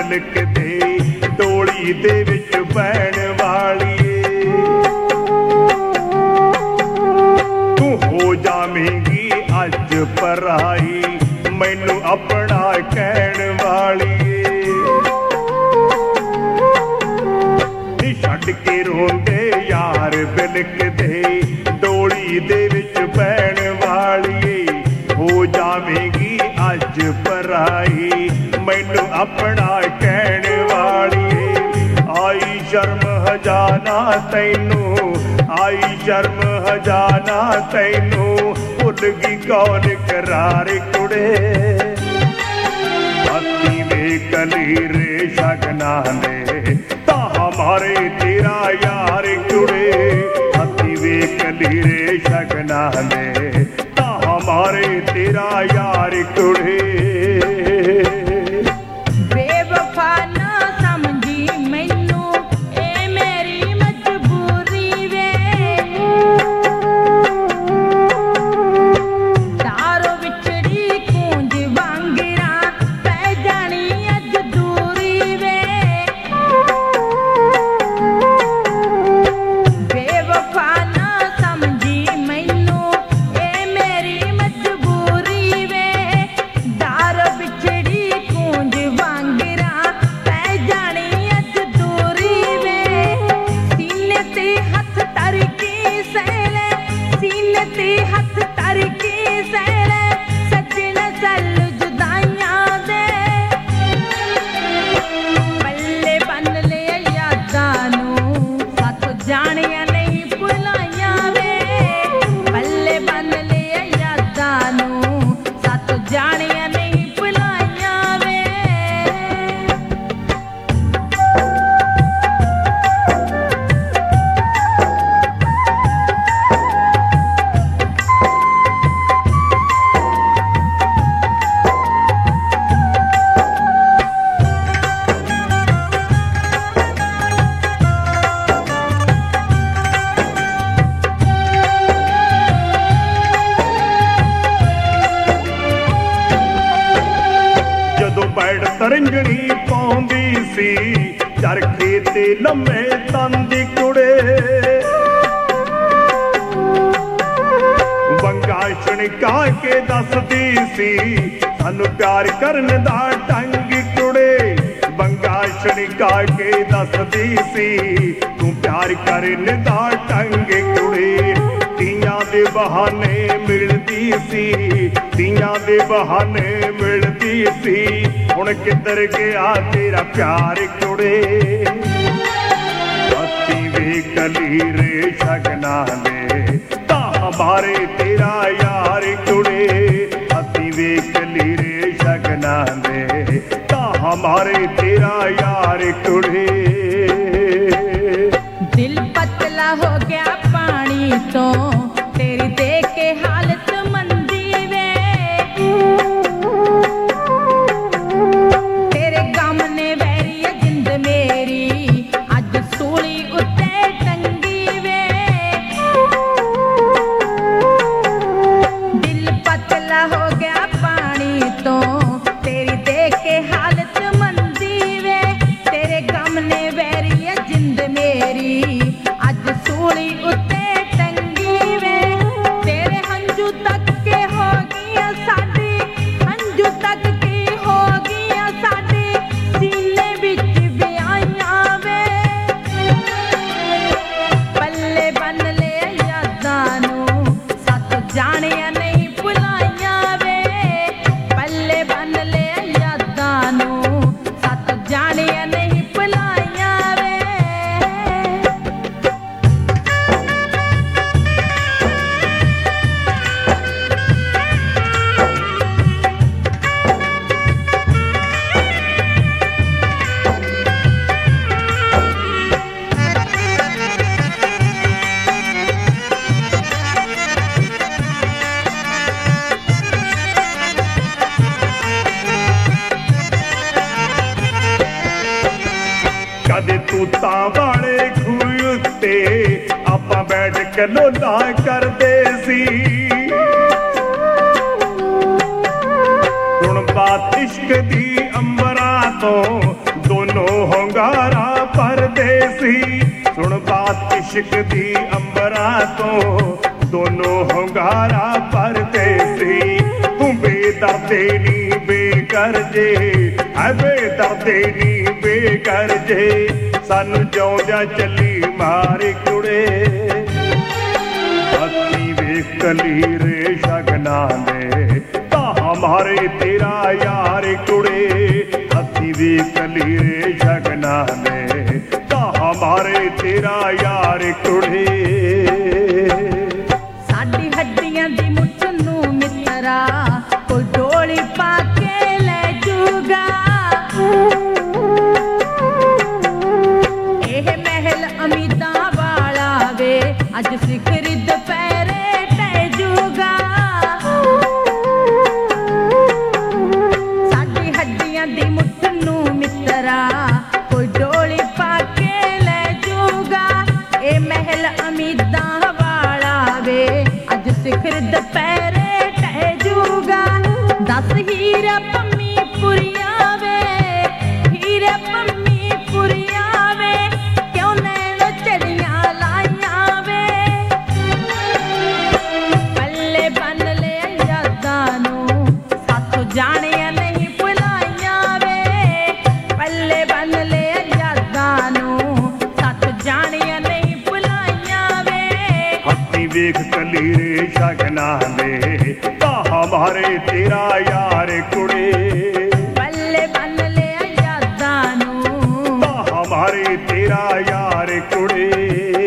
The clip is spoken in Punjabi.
ਬਿਲਕਦੇ ਡੋਲੀ ਦੇ ਵਿੱਚ ਬਹਿਣ ਵਾਲੀਏ। ਤੂੰ ਹੋ ਜਾਵੇਂਗੀ ਅੱਜ ਪਰਾਈ ਮੈਨੂੰ ਆਪਣਾ ਕਹਿਣ ਵਾਲੀਏ। ਨੀ ਛੱਡ ਕੇ ਰੋਂਦੇ ਯਾਰ ਬਿਲਕਦੇ ਡੋਲੀ ਦੇ ਵਿੱਚ ਬਹਿਣ ਵਾਲੀਏ। ਹੋ ਜਾਵੇਂਗੀ ਅੱਜ ਪਰਾਈ ਮੈਨੂੰ ਆਪਣਾ ਕਹਿਣ ਵਾਲੀਏ। ਆਈ ਸ਼ਰਮ ਹਜ਼ਾਨਾ ਤੈਨੂੰ, ਆਈ ਸ਼ਰਮ ਹਜ਼ਾਨਾ ਤੈਨੂੰ, ਭੁੱਲ ਗਈ ਕੌਣ ਕਰਾਰ ਕੁੜੇ। ਹੱਥੀ ਵੇ ਕਲੀਰੇ ਸ਼ਗਨਾਂ ਨੇ ਤਾਂ ਹਮਾਰੇ ਤੇਰਾ ਯਾਰ ਕੁੜੇ। ਹੱਥੀ ਵੇ ਕਲੀਰੇ ਸ਼ਗਨਾਂ ਨੇ ਤਾਂ ਹਮਾਰੇ ਤੇਰਾ ਯਾਰ ਕੁੜੇ। ਤਰੰਜਣੀ ਪਾਉਂਦੀ ਸੀ ਚਰਖੇ ਤੇ ਲੰਮੇ ਤੰਦੀ ਕੁੜੇ। ਵੰਗਾ ਛਣਕਾ ਕੇ ਦੱਸਦੀ ਸੀ ਸਾਨੂੰ ਪਿਆਰ ਕਰਨ ਦਾ ਢੰਗ ਕੁੜੇ। ਵੰਗਾ ਛਣਕਾ ਕੇ ਦੱਸਦੀ ਸੀ ਤੂੰ ਪਿਆਰ ਕਰਨ ਦਾ ਢੰਗ ਕੁੜੇ। ਤੀਆਂ ਦੇ ਬਹਾਨੇ ਮਿਲਦੀ ਸੀ, ਤੀਆਂ ਦੇ ਬਹਾਨੇ ਮਿਲਦੀ ਸੀ। ਹੁਣ ਕਿੱਧਰ ਗਿਆ ਤੇਰਾ ਪਿਆਰ ਕੁੜੇ। ਹੱਥੀ ਵੇ ਕਲੀਰੇ ਸ਼ਗਨਾਂ ਨੇ ਤਾਂ ਹਮਾਰੇ ਤੇਰਾ ਯਾਰ ਕੁੜੇ। ਹੱਥੀ ਵੇ ਕਲੀਰੇ ਸ਼ਗਨਾਂ ਨੇ ਤਾਂ ਹਮਾਰੇ ਤੇਰਾ ਯਾਰ ਕੁੜੇ। ਦਿਲ ਪਤਲਾ ਹੋ ਗਿਆ ਪਾਣੀ ਤੋਂ ਤੇਰੀ ਦੇਖ ਕੇ ਹਾਲਤ ਮੰਦੀ ਵੇ। ਤੇਰੇ ਗਮ ਨੇ ਵੈਰੀ ਜਿੰਦ ਮੇਰੀ ਅੱਜ ਸੂਲੀ ਉੱਤੇ ਟੰਗੀ ਵੇ। ਦਿਲ ਪਤਲਾ ਹੋ ਗਿਆ ਪਾਣੀ ਤੋਂ ਤੇਰੀ ਦੇਖ ਕੇ ਹਾਲਤ ਮੰਦੀ ਵੇ। ਤੇਰੇ ਗਮ ਨੇ ਵੈਰੀ ਜਿੰਦ ਮੇਰੀ ਅੱਜ ਸੂਲੀ ਉੱਤੇ ਟੰਗੀ ਵੇ। ਤੇਰੇ ਹੰਝੂ ਤੱਕ ਕੇ ਹੋ ਗਈਆਂ ਸਾਡੀ, ਹੰਝੂ ਤੱਕ ਕੀ ਹੋ ਗਈਆਂ ਸਾਡੀ ਸੀਨੇ ਵਿੱਚ ਵਿਆਹੀਆਂ ਵੇ। ਪੱਲੇ ਬੰਨ ਲੈ ਯਾਦਾਂ ਨੂੰ ਸੱਤ ਜਾਣਿਆ ਨਹੀਂ ਭੁਲਾਈਆਂ ਵੇ। ਪੱਲੇ ਬੰਨ ਲੈ ਯਾਦਾਂ ਨੂੰ ਸੱਤ ਜਾਣਿਆ ਨਹੀਂ ਭੁਲਾਈਆਂ ਵੇ। ਕਦੇ ਤੂਤਾਂ ਵਾਲੇ ਖੂਹ ਉੱਤੇ ਆਪਾਂ ਬੈਠ ਕੇ ਲੋਲਾ ਕਰਦੇ ਸੀ। ਹੁਣ ਬਾਤ ਇਸ਼ਕ ਦੀ ਅੰਬਰਾਂ ਤੋਂ सी। सुन बात इश्क दी अंबरां तो दोनों हुंगारा भरते सी। तू बेदर्दे नी बेकरजे है बेदर्दे नी बेकरजे सानू जिउंदियां चली मारी कुड़े। हथी वेख कलीरे शगना दे हमारे तेरा यार कुड़े। हथी वेख कलीरे शगना दे हमारे तेरा यार कुड़े। साडी हड्डियां दी मुठ नू मित्रा कोई डोली पा के ले जूगा। एह महल अमीदां वाला वे अज सिखर दुपहरे टह जूगा। साडी हड्डियां दी मुठ नू मित्रा कोई डोली पा के ले जूगा। ए महल अमीदां वाला वे अज सिखर दुपहरे टह जूगा। दस हीरा पम्मी पुरिया वे हीरे पम्मी पुरिया वे क्यों नैन चढ़ियां लाइया वे। पल्ले बन ले यादां नू साथों जानिया नहीं भुलाइया वे। पल्ले बन ले यादां नू साथों जानिया नहीं भुलाइया वे। हथी वेख कलीरे शगना दे हमारे तेरा यार कुड़े। पल्ले बन ले यादां नू हमारे तेरा यार कुड़े।